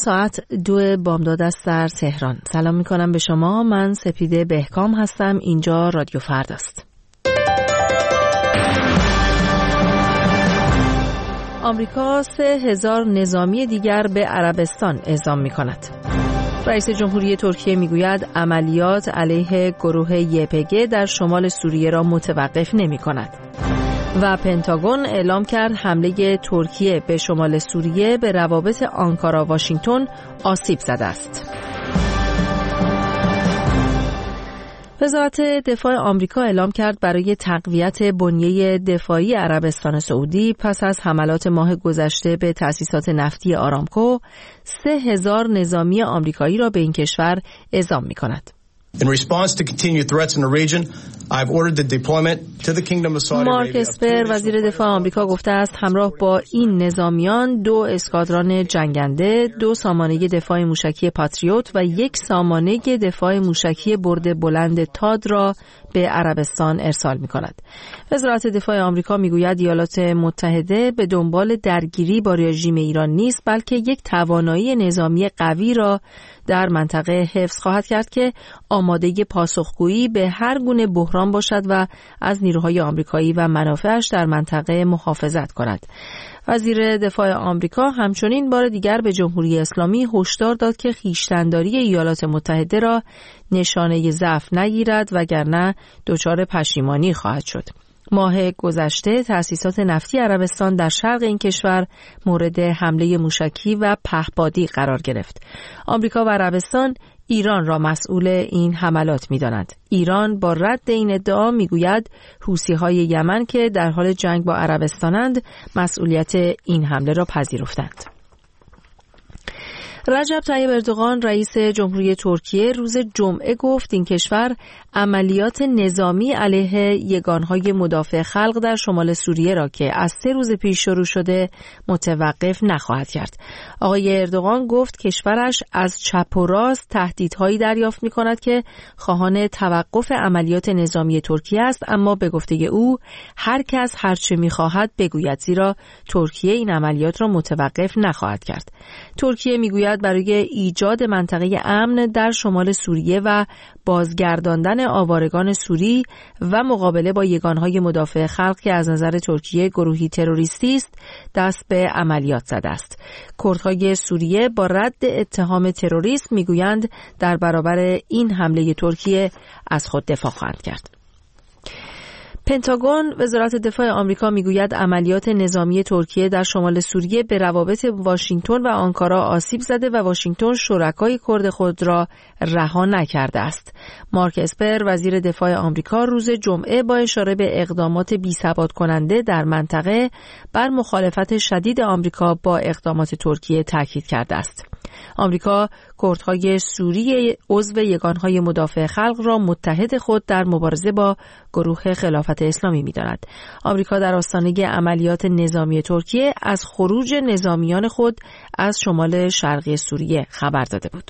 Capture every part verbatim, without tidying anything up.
ساعت دو بامداد است در تهران. سلام می کنم به شما. من سپیده بهکام هستم. اینجا رادیو فرد است. آمریکا سه هزار نظامی دیگر به عربستان اعزام می کند. رئیس جمهوری ترکیه می گوید عملیات علیه گروه یی پی جی در شمال سوریه را متوقف نمی کند. و پنتاگون اعلام کرد حمله ترکیه به شمال سوریه به روابط آنکارا واشنگتن آسیب زده است. وزارت دفاع آمریکا اعلام کرد برای تقویت بنیه دفاعی عربستان سعودی پس از حملات ماه گذشته به تأسیسات نفتی آرامکو سه هزار نظامی آمریکایی را به این کشور اعزام می کند. In response to continued threats in the region, I've ordered the deployment to the Kingdom of Saudi Arabia. مارک اسپر وزیر دفاع آمریکا گفته است همراه با این نظامیان دو اسکادران جنگنده، دو سامانه دفاع موشکی پاتریوت و یک سامانه دفاع موشکی برد بلند تاد را به عربستان ارسال می کند. وزارت دفاع آمریکا می گوید ایالات متحده به دنبال درگیری با رژیم ایران نیست، بلکه یک توانایی نظامی قوی را در منطقه حفظ خواهد کرد که آماده پاسخگویی به هر گونه بحران باشد و از نیروهای آمریکایی و منافعش در منطقه محافظت کند. وزیر دفاع آمریکا همچنین بار دیگر به جمهوری اسلامی هشدار داد که خویشتن‌داری ایالات متحده را نشانه ضعف نگیرد وگرنه دچار پشیمانی خواهد شد. ماه گذشته تأسیسات نفتی عربستان در شرق این کشور مورد حمله موشکی و پهپادی قرار گرفت. آمریکا و عربستان ایران را مسئول این حملات می‌دانند. ایران با رد این ادعا میگوید حوثی‌های یمن که در حال جنگ با عربستانند مسئولیت این حمله را پذیرفتند. رجب طیب اردوغان رئیس جمهوری ترکیه روز جمعه گفت این کشور عملیات نظامی علیه یگانهای مدافع خلق در شمال سوریه را که از سه روز پیش شروع شده متوقف نخواهد کرد. آقای اردوغان گفت کشورش از چپ و راست تهدیدهایی دریافت می‌کند که خواهان توقف عملیات نظامی ترکیه است، اما به گفته او هر کس هر چه می‌خواهد بگوید، زیرا ترکیه این عملیات را متوقف نخواهد کرد. ترکیه می‌گوید برای ایجاد منطقه امن در شمال سوریه و بازگرداندن آوارگان سوری و مقابله با یگانهای مدافع خلق که از نظر ترکیه گروهی تروریستی است دست به عملیات زده است. کردهای سوریه با رد اتهام تروریسم میگویند در برابر این حمله ترکیه از خود دفاع خواهند کرد. پنتاگون وزارت دفاع آمریکا میگوید عملیات نظامی ترکیه در شمال سوریه به روابط واشنگتن و آنکارا آسیب زده و واشنگتن شرکای کرد خود را رها نکرده است. مارک اسپر وزیر دفاع آمریکا روز جمعه با اشاره به اقدامات بی‌ثبات کننده در منطقه بر مخالفت شدید آمریکا با اقدامات ترکیه تاکید کرده است. آمریکا کردهای سوری عضو یگانهای مدافع خلق را متحد خود در مبارزه با گروه خلافت اسلامی می‌داند. آمریکا در آستانه عملیات نظامی ترکیه از خروج نظامیان خود از شمال شرقی سوریه خبر داده بود.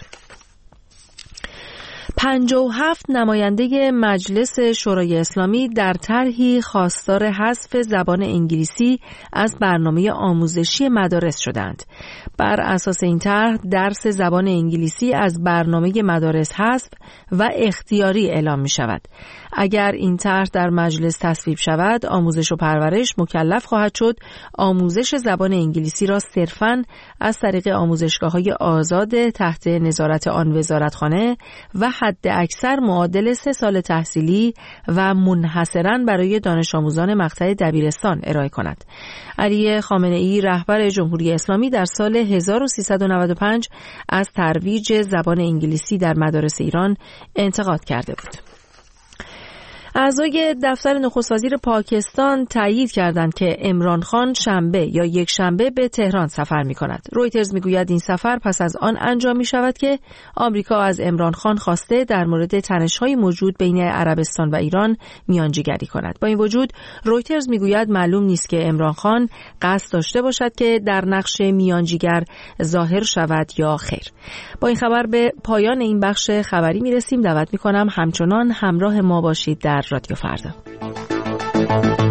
پنجاه و هفت نماینده مجلس شورای اسلامی در طرحی خواستار حذف زبان انگلیسی از برنامه آموزشی مدارس شدند. بر اساس این طرح درس زبان انگلیسی از برنامه مدارس حذف و اختیاری اعلام می شود. اگر این طرح در مجلس تصویب شود، آموزش و پرورش مکلف خواهد شد آموزش زبان انگلیسی را صرفاً از طریق آموزشگاه‌های آزاد تحت نظارت آن وزارتخانه و حد اکثر معادل سه سال تحصیلی و منحصراً برای دانش آموزان مقطع دبیرستان ارائه کند. علی خامنه‌ای رهبر جمهوری اسلامی در سال هزار و سیصد و نود و پنج از ترویج زبان انگلیسی در مدارس ایران انتقاد کرده بود. اعضای دفتر نخست وزیر پاکستان تایید کردند که عمران خان شنبه یا یک شنبه به تهران سفر می کند. رویترز می گوید این سفر پس از آن انجام می شود که آمریکا از عمران خان خواسته در مورد تنش‌های موجود بین عربستان و ایران میانجیگری کند. با این وجود رویترز می گوید معلوم نیست که عمران خان قصد داشته باشد که در نقش میانجیگر ظاهر شود یا خیر. با این خبر به پایان این بخش خبری می رسیم. دعوت می کنم همچنان همراه ما باشید در رادیو فردا.